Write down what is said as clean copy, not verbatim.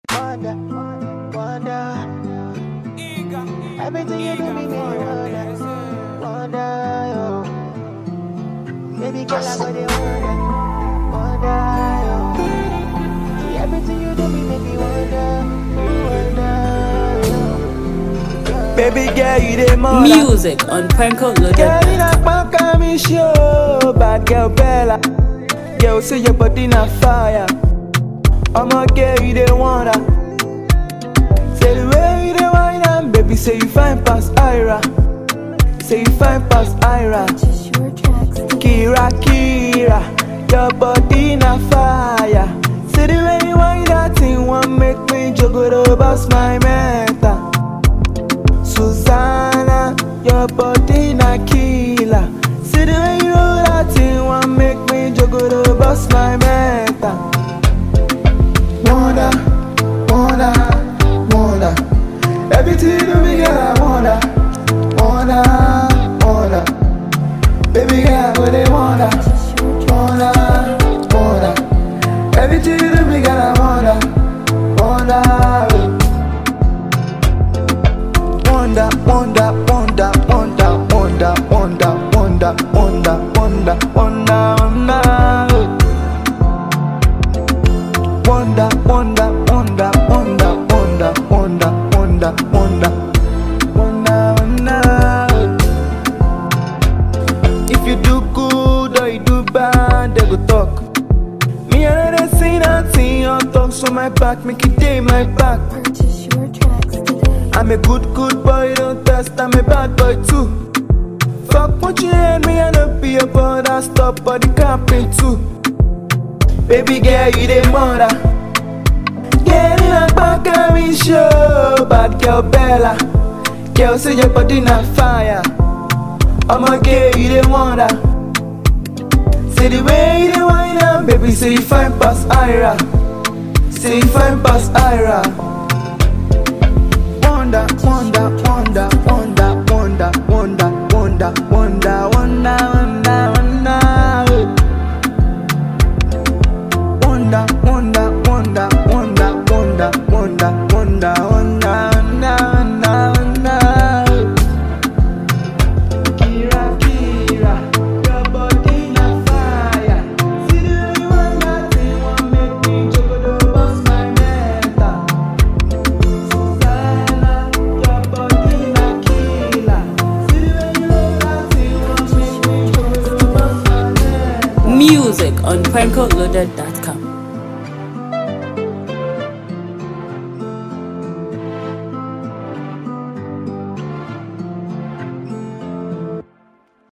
wonder. Everything you do me make me wonder, yo. Baby girl, I got the wonder, yo. See, everything you do me make me wonder, yo. Baby girl, you the mother. Music on Prankle Loaded. Girl, in a punk, I'm in show. Bad girl, Bella. Girl, say your body na fire. I'm a girl, you the wonder. Say the way you the wine and baby, say you fine past Ira. Say you fine past Ira. Kira, Kira, your body na fire. Say the way you wine that thing won't make me juggle to bust my meta. Susanna, your body na killer. See the way you roll that thing won't make me juggle to bust my meta. Wonder, wonder, wonder. Everything you do me, girl, I wonder, wonder, wonder. Baby girl, what they wonder, wonder, wonder. Everything you do me, girl, I wonder, wonder. Wonder, wonder, wonder, wonder, wonder, wonder, wonder, wonder, wonder, wonder, wonder, wonder, wonder, wonder, wonder, wonder, wonder, wonder, wonder. If you do good or you do bad, they go talk. Me I never say nothing on talk, so my back make it day my back. Purchase your tracks today. I'm a good boy, don't test, I'm a bad boy too. Fuck what you heard me, I don't be a boy, I stop body camping too. Baby girl, you the mother. Get in a back and we show. Bad girl, Bella. Girl, say your body na fire. I'm a girl, you the wonder. Say the way you the wine and baby, say you fine past Ira. Say you fine past Ira. Wonder, wonder, wonder, wonder, wonder, wonder, wonder, wonder, wonder, wonder, wonder, wonder, wonder, wonder, wonder, wonder, wonder, wonder. Kira, Kira, your body na fire. See the way you want that thing, won't make me juggle to bust my meta. Susanna, your body na killer. See the way you want that thing, won't make me juggle to bust my meta. Music on PrankleLoaded.com.